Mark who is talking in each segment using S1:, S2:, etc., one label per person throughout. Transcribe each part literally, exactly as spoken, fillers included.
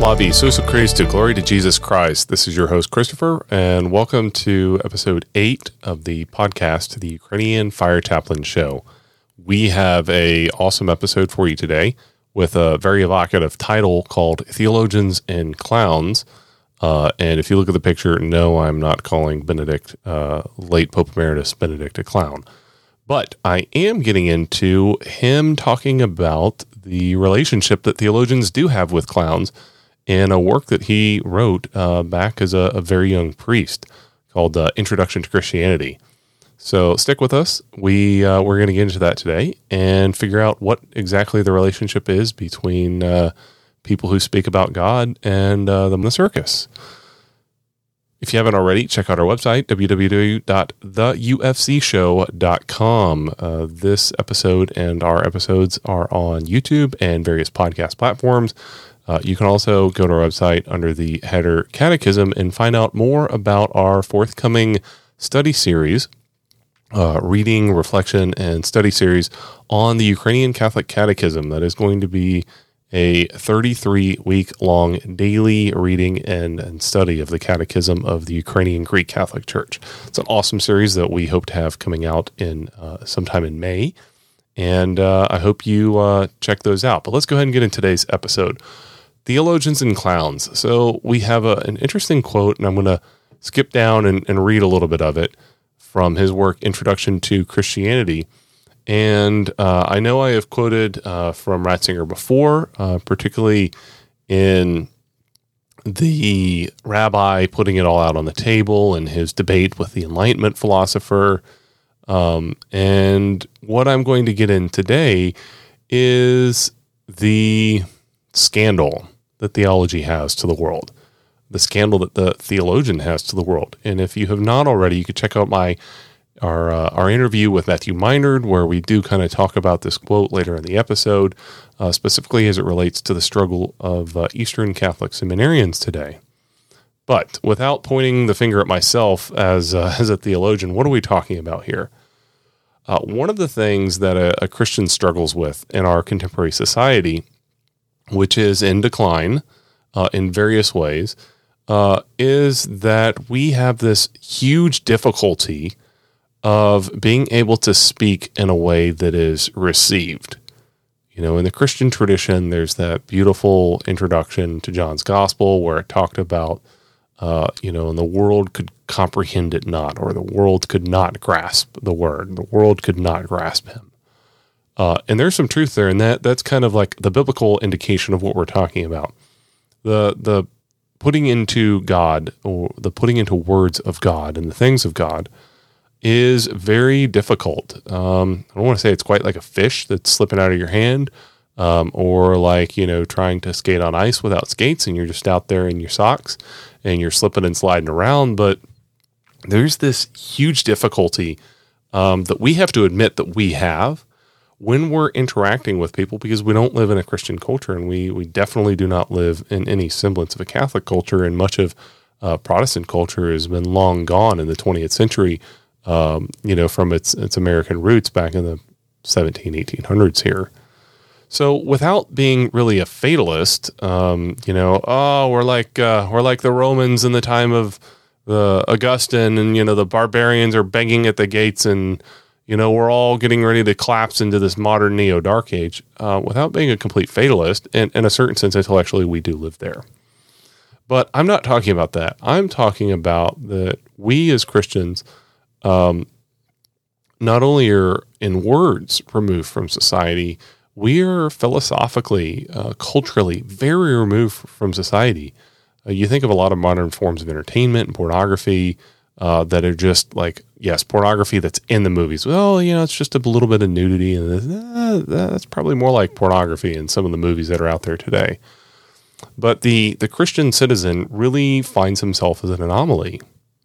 S1: Slavi Susu Christu, glory to Jesus Christ. This is your host, Christopher, and welcome to episode eight of the podcast, the Ukrainian Fire Chaplain Show. We have a awesome episode for you today with a very evocative title called Theologians and Clowns. Uh, and if you look at the picture, no, I'm not calling Benedict, uh, late Pope Emeritus Benedict, a clown. But I am getting into him talking about the relationship that theologians do have with clowns in a work that he wrote uh, back as a, a very young priest called uh, Introduction to Christianity. So stick with us. We, uh, we're going to get into that today and figure out what exactly the relationship is between uh, people who speak about God and uh, the circus. If you haven't already, check out our website, w w w dot the u f c show dot com. Uh, this episode and our episodes are on YouTube and various podcast platforms. Uh, you can also go to our website under the header Catechism and find out more about our forthcoming study series, uh, reading, reflection, and study series on the Ukrainian Catholic Catechism. That is going to be a thirty-three week long daily reading and, and study of the Catechism of the Ukrainian Greek Catholic Church. It's an awesome series that we hope to have coming out in uh, sometime in May, and uh, I hope you uh, check those out. But let's go ahead and get into today's episode. Theologians and Clowns. So we have a, an interesting quote, and I'm going to skip down and, and read a little bit of it from his work, Introduction to Christianity. And uh, I know I have quoted uh, from Ratzinger before, uh, particularly in the rabbi putting it all out on the table and his debate with the Enlightenment philosopher. Um, and what I'm going to get in today is the scandal that theology has to the world, the scandal that the theologian has to the world. And if you have not already, you could check out my Our uh, our interview with Matthew Meinard, where we do kind of talk about this quote later in the episode, uh, specifically as it relates to the struggle of uh, Eastern Catholic seminarians today. But without pointing the finger at myself as uh, as a theologian, what are we talking about here? Uh, one of the things that a, a Christian struggles with in our contemporary society, which is in decline uh, in various ways, uh, is that we have this huge difficulty of being able to speak in a way that is received. You know, in the Christian tradition, there's that beautiful introduction to John's Gospel where it talked about, uh, you know, and the world could comprehend it not, or the world could not grasp the word. The world could not grasp him. Uh, and there's some truth there, and that that's kind of like the biblical indication of what we're talking about. The the putting into God, or the putting into words of God and the things of God, is very difficult. Um, I don't want to say it's quite like a fish that's slipping out of your hand, um, or like, you know, trying to skate on ice without skates and you're just out there in your socks and you're slipping and sliding around. But there's this huge difficulty um, that we have to admit that we have when we're interacting with people, because we don't live in a Christian culture, and we, we definitely do not live in any semblance of a Catholic culture, and much of uh, Protestant culture has been long gone in the twentieth century. Um, you know, from its its American roots back in the seventeen, eighteen hundreds here. So without being really a fatalist, um, you know, oh, we're like uh, we're like the Romans in the time of the Augustine, and, you know, the barbarians are banging at the gates, and, you know, we're all getting ready to collapse into this modern neo-dark age. Uh, without being a complete fatalist, and in a certain sense, intellectually, we do live there. But I'm not talking about that. I'm talking about that we as Christians Um, not only are in words removed from society, we are philosophically, uh, culturally very removed from society. Uh, you think of a lot of modern forms of entertainment and pornography uh, that are just like, yes, pornography that's in the movies. Well, you know, it's just a little bit of nudity, and uh, that's probably more like pornography in some of the movies that are out there today. But the, the Christian citizen really finds himself as an anomaly.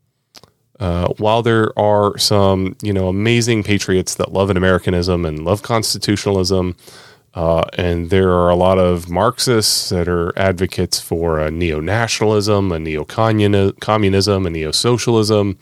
S1: Uh, while there are some, you know, amazing patriots that love Americanism and love constitutionalism, uh, and there are a lot of Marxists that are advocates for a neo-nationalism, a neo-communism, a neo-socialism,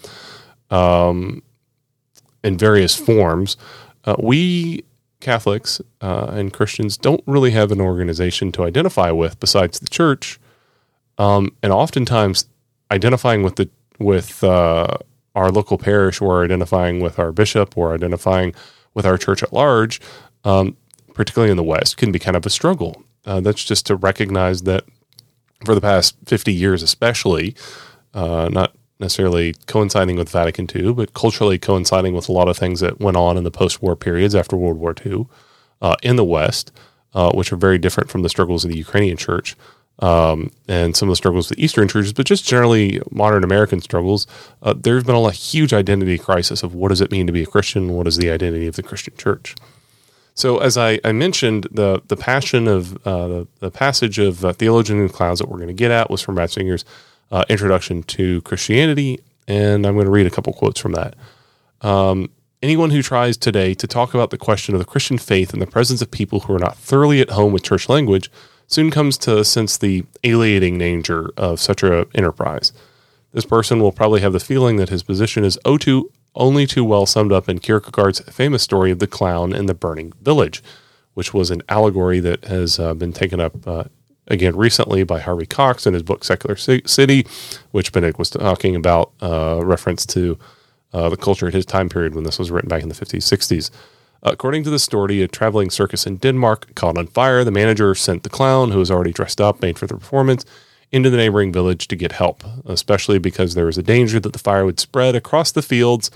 S1: um, in various forms, uh, we Catholics uh, and Christians don't really have an organization to identify with besides the church, Um, and oftentimes identifying with the with uh, our local parish, or identifying with our bishop, or identifying with our church at large, um, particularly in the West, can be kind of a struggle. Uh, that's just to recognize that for the past fifty years especially, uh, not necessarily coinciding with Vatican Two, but culturally coinciding with a lot of things that went on in the post-war periods after World War Two uh, in the West, uh, which are very different from the struggles of the Ukrainian church um, and some of the struggles of the Eastern churches, but just generally modern American struggles. Uh, there's been a, a huge identity crisis of what does it mean to be a Christian? What is the identity of the Christian church? So as I, I mentioned, the the passion of uh, the, the passage of uh, Theologian and Clowns that we're going to get at was from Ratzinger's uh, Introduction to Christianity, and I'm going to read a couple quotes from that. Um, Anyone who tries today to talk about the question of the Christian faith in the presence of people who are not thoroughly at home with church language soon comes to sense the alienating nature of such an enterprise. This person will probably have the feeling that his position is oh too only too well summed up in Kierkegaard's famous story of the clown in the burning village, which was an allegory that has uh, been taken up uh, again recently by Harvey Cox in his book Secular C- City, which Benedict was talking about, uh, reference to uh, the culture at his time period when this was written back in the fifties, sixties. According to the story, a traveling circus in Denmark caught on fire. The manager sent the clown, who was already dressed up, made for the performance, into the neighboring village to get help, especially because there was a danger that the fire would spread across the fields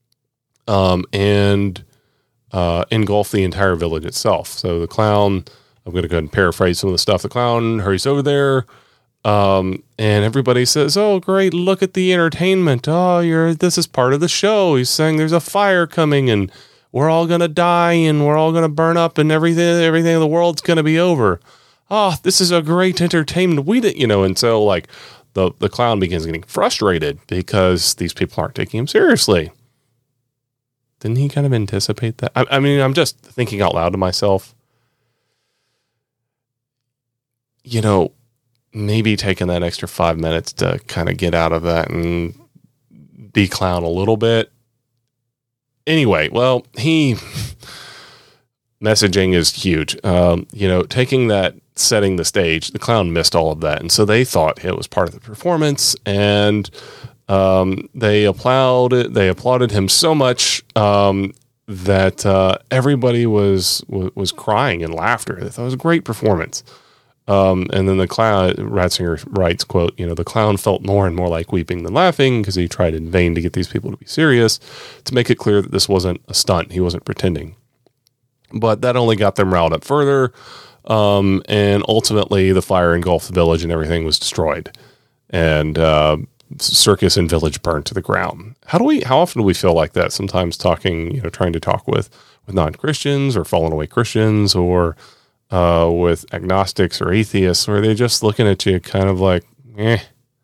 S1: um, and uh, engulf the entire village itself. So the clown, I'm going to go ahead and paraphrase some of the stuff. The clown hurries over there, um, and everybody says, "Oh, great, look at the entertainment. Oh, you're this is part of the show." He's saying there's a fire coming, and we're all going to die, and we're all going to burn up, and everything, everything in the world's going to be over. Oh, this is a great entertainment. We did, you know, and so like the, the clown begins getting frustrated because these people aren't taking him seriously. Didn't he kind of anticipate that? I, I mean, I'm just thinking out loud to myself, you know, maybe taking that extra five minutes to kind of get out of that and de-clown a little bit. Anyway, well, he messaging is huge. Um, you know, taking that, setting the stage, the clown missed all of that. And so they thought it was part of the performance, and um, they applauded, they applauded him so much um, that uh, everybody was, was, was crying in laughter. They thought it was a great performance. Um, and then the clown, Ratzinger writes, quote, you know, the clown felt more and more like weeping than laughing because he tried in vain to get these people to be serious, to make it clear that this wasn't a stunt. He wasn't pretending. But that only got them riled up further. Um, and ultimately the fire engulfed the village and everything was destroyed. And uh, circus and village burned to the ground. How do we, how often do we feel like that? Sometimes talking, you know, trying to talk with, with non-Christians or fallen away Christians, or Uh, with agnostics or atheists, where they're just looking at you kind of like, eh,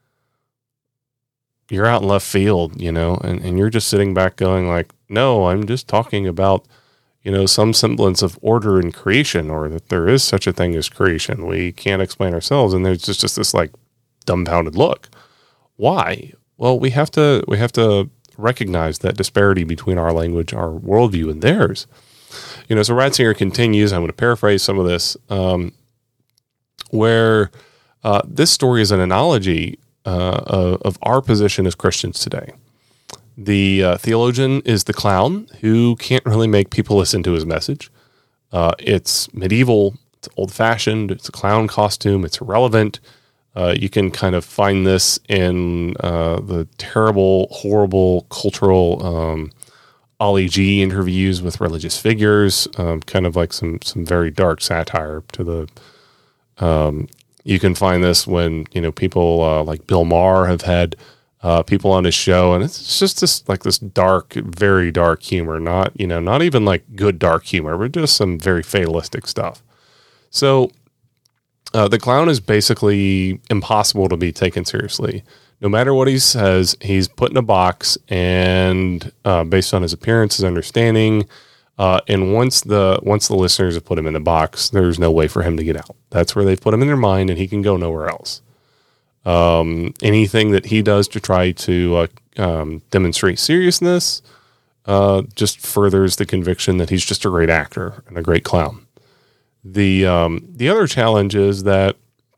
S1: you're out in left field, you know, and, and you're just sitting back going like, no, I'm just talking about, you know, some semblance of order in creation, or that there is such a thing as creation. We can't explain ourselves. And there's just, just this like dumbfounded look. Why? Well, we have to, we have to recognize that disparity between our language, our worldview, and theirs. You know, so Ratzinger continues, I'm going to paraphrase some of this, um, where uh, this story is an analogy uh, of, of our position as Christians today. The uh, theologian is the clown who can't really make people listen to his message. Uh, it's medieval, it's old-fashioned, it's a clown costume, it's irrelevant. Uh, you can kind of find this in uh, the terrible, horrible cultural um Ali G interviews with religious figures, um, kind of like some some very dark satire to the. Um, you can find this when, you know, people uh, like Bill Maher have had uh, people on his show, and it's just this like this dark, very dark humor. Not you know not even like good dark humor, but just some very fatalistic stuff. So uh, the clown is basically impossible to be taken seriously. No matter what he says, he's put in a box, and uh, based on his appearance, his understanding, uh, and once the once the listeners have put him in the box, there's no way for him to get out. That's where they've put him in their mind, and he can go nowhere else. Um, anything that he does to try to uh, um, demonstrate seriousness uh, just furthers the conviction that he's just a great actor and a great clown. The um, the other challenge is that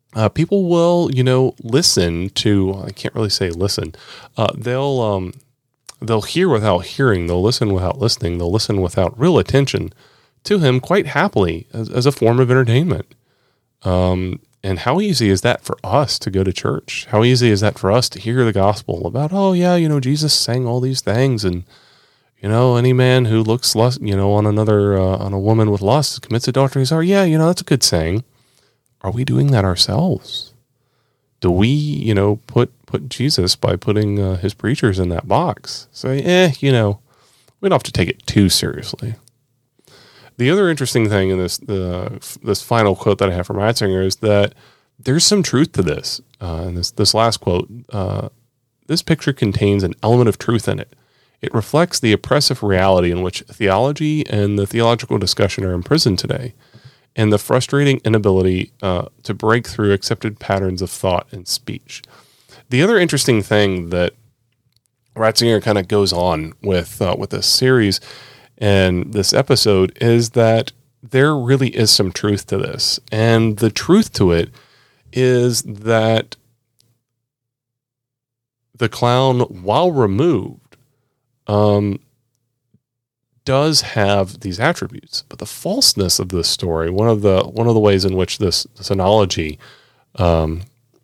S1: uh, people will, you know, listen to, I can't really say listen. Uh, they'll, um, they'll hear without hearing. They'll listen without listening. They'll listen without real attention to him quite happily as, as a form of entertainment. Um, and how easy is that for us to go to church? How easy is that for us to hear the gospel about, oh yeah, you know, Jesus sang all these things, and, you know, any man who looks lust, you know, on another, uh, on a woman with lust commits adultery. So yeah, you know, that's a good saying. Are we doing that ourselves? Do we, you know, put, put Jesus by putting uh, his preachers in that box? Say, eh, you know, we don't have to take it too seriously. The other interesting thing in this the this final quote that I have from Ratzinger is that there's some truth to this. Uh, and this this last quote, uh, this picture contains an element of truth in it. It reflects the oppressive reality in which theology and the theological discussion are imprisoned today, and the frustrating inability uh, to break through accepted patterns of thought and speech. The other interesting thing that Ratzinger kind of goes on with uh, with this series and this episode is that there really is some truth to this. And the truth to it is that the clown, while removed, um, does have these attributes. But the falseness of this story, one of the one of the ways in which this, this analogy um,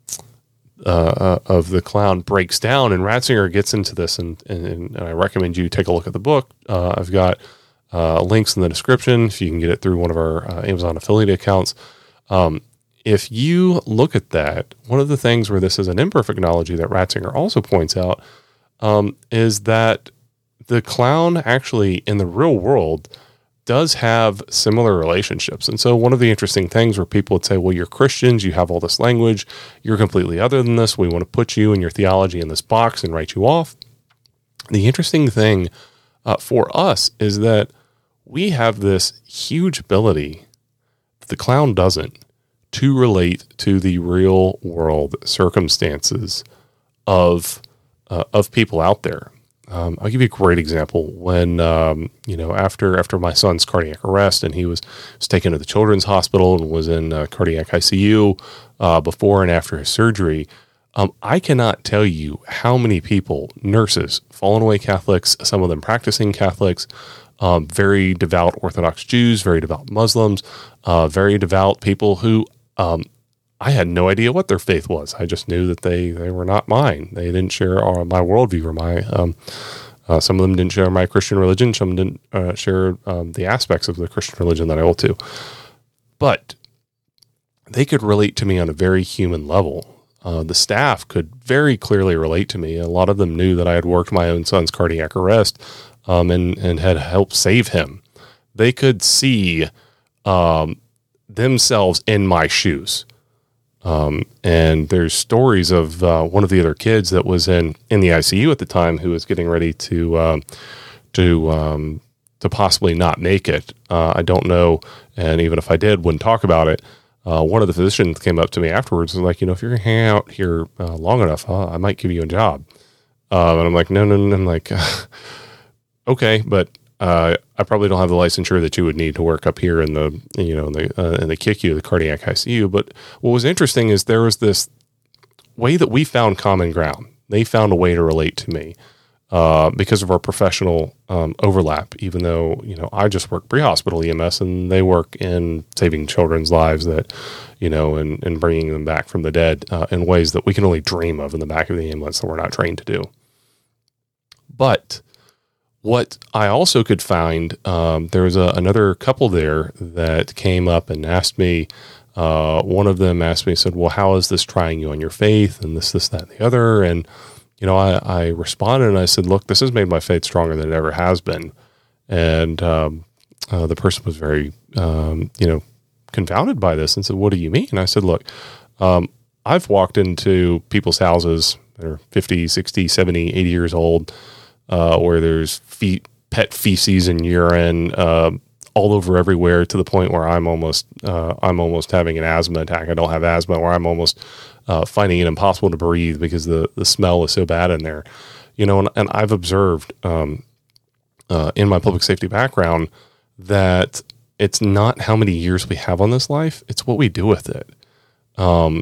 S1: uh, of the clown breaks down, and Ratzinger gets into this, and, and, and I recommend you take a look at the book. Uh, I've got uh, links in the description if you can get it through one of our uh, Amazon affiliate accounts. Um, if you look at that, one of the things where this is an imperfect analogy that Ratzinger also points out um, is that the clown actually in the real world does have similar relationships. And so one of the interesting things where people would say, well, you're Christians, you have all this language, you're completely other than this. We want to put you and your theology in this box and write you off. The interesting thing uh, for us is that we have this huge ability that the clown doesn't to relate to the real world circumstances of, uh, of people out there. Um, I'll give you a great example. When, um, you know, after, after my son's cardiac arrest and he was, was taken to the children's hospital and was in uh, cardiac I C U, uh, before and after his surgery, um, I cannot tell you how many people, nurses, fallen away Catholics, some of them practicing Catholics, um, very devout Orthodox Jews, very devout Muslims, uh, very devout people who, um, I had no idea what their faith was. I just knew that they, they were not mine. They didn't share our, my worldview or my, um, uh, some of them didn't share my Christian religion. Some didn't uh, share um, the aspects of the Christian religion that I hold to. But they could relate to me on a very human level. Uh, the staff could very clearly relate to me. A lot of them knew that I had worked my own son's cardiac arrest um, and, and had helped save him. They could see um, themselves in my shoes. Um, and there's stories of, uh, one of the other kids that was in, in the I C U at the time who was getting ready to, um, to, um, to possibly not make it. Uh, I don't know. And even if I did, wouldn't talk about it. Uh, one of the physicians came up to me afterwards and was like, you know, if you're going to hang out here uh, long enough, uh, I might give you a job. Uh, and I'm like, no, no, no. I'm like, okay, but, Uh, I probably don't have the licensure that you would need to work up here in the, you know, in the, uh, in the C I C U, the cardiac I C U. But what was interesting is there was this way that we found common ground. They found a way to relate to me, uh, because of our professional, um, overlap, even though, you know, I just work pre-hospital E M S and they work in saving children's lives that, you know, and, and bringing them back from the dead, uh, in ways that we can only dream of in the back of the ambulance that we're not trained to do. But what I also could find, um, there was a, another couple there that came up and asked me, uh, one of them asked me, said, well, how is this trying you on your faith? And this, this, that, and the other. And, you know, I, I responded and I said, look, this has made my faith stronger than it ever has been. And, um, uh, the person was very, um, you know, confounded by this and said, what do you mean? And I said, look, um, I've walked into people's houses that are fifty, sixty, seventy, eighty years old, Uh, where there's feet, pet feces and urine uh, all over everywhere, to the point where I'm almost uh, I'm almost having an asthma attack. I don't have asthma, where I'm almost uh, finding it impossible to breathe because the, the smell is so bad in there. You know, and, and I've observed um, uh, in my public safety background that it's not how many years we have on this life; it's what we do with it. Um,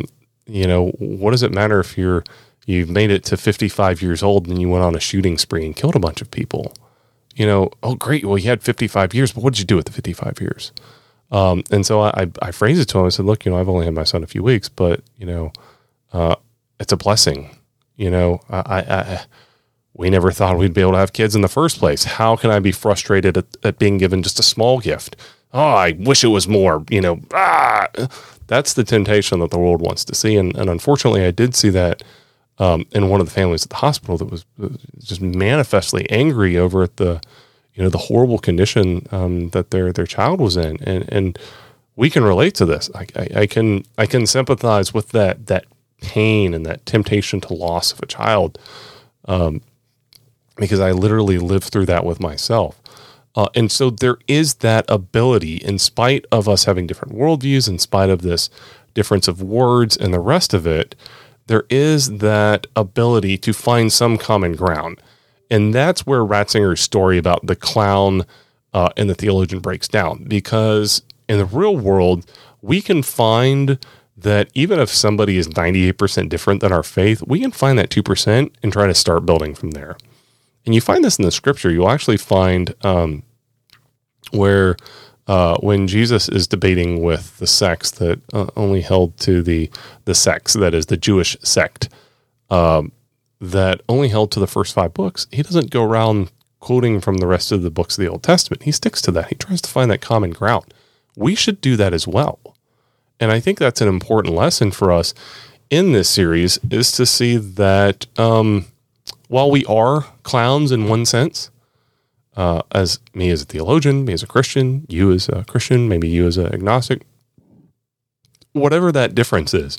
S1: you know, what does it matter if you're, you've made it to fifty-five years old and you went on a shooting spree and killed a bunch of people? You know, oh, great. Well, you had fifty-five years, but what did you do with the fifty-five years? Um, and so I, I phrased it to him. I said, look, you know, I've only had my son a few weeks, but, you know, uh, it's a blessing. You know, I, I, I, we never thought we'd be able to have kids in the first place. How can I be frustrated at, at being given just a small gift? Oh, I wish it was more, you know, ah, that's the temptation that the world wants to see. And, and unfortunately, I did see that um, in one of the families at the hospital that was just manifestly angry over at the, you know, the horrible condition um, that their their child was in, and and we can relate to this. I, I, I can I can sympathize with that that pain and that temptation to loss of a child, um, because I literally lived through that with myself. Uh, and so there is that ability, in spite of us having different worldviews, in spite of this difference of words and the rest of it, there is that ability to find some common ground. And that's where Ratzinger's story about the clown uh, and the theologian breaks down. Because in the real world, we can find that even if somebody is ninety-eight percent different than our faith, we can find that two percent and try to start building from there. And you find this in the scripture. You'll actually find um, where uh, when Jesus is debating with the sects that uh, only held to the, the sects, that is the Jewish sect, um, that only held to the first five books, he doesn't go around quoting from the rest of the books of the Old Testament. He sticks to that. He tries to find that common ground. We should do that as well. And I think that's an important lesson for us in this series, is to see that um, while we are clowns in one sense, uh, as me as a theologian, me as a Christian, you as a Christian, maybe you as an agnostic, whatever that difference is,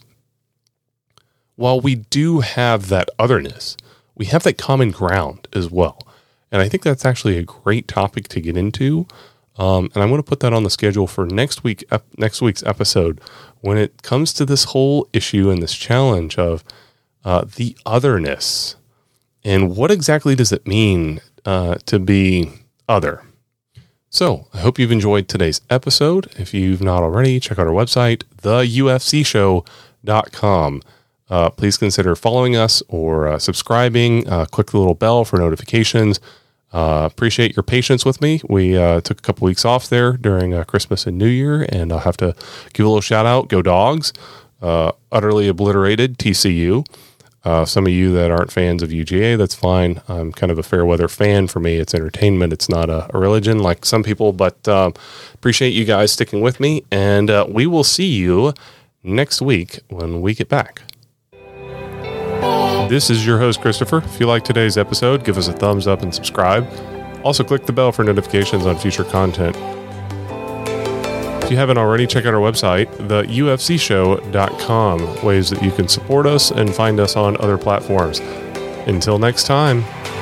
S1: while we do have that otherness, we have that common ground as well. And I think that's actually a great topic to get into. Um, and I'm going to put that on the schedule for next week, ep- next week's episode, when it comes to this whole issue and this challenge of uh, the otherness. And what exactly does it mean uh, to be other? So I hope you've enjoyed today's episode. If you've not already, check out our website, the U F C show dot com. Uh, please consider following us or uh, subscribing. Uh, click the little bell for notifications. Uh, appreciate your patience with me. We uh, took a couple weeks off there during uh, Christmas and New Year, and I'll have to give a little shout out. Go Dogs. Uh, utterly obliterated T C U. Uh, some of you that aren't fans of U G A, that's fine. I'm kind of a fair weather fan. For me, it's entertainment. It's not a, a religion like some people, but uh, appreciate you guys sticking with me, and uh, we will see you next week when we get back. This is your host, Christopher. If you like today's episode, give us a thumbs up and subscribe. Also, click the bell for notifications on future content. If you haven't already, check out our website, the U F C show dot com, ways that you can support us and find us on other platforms. Until next time.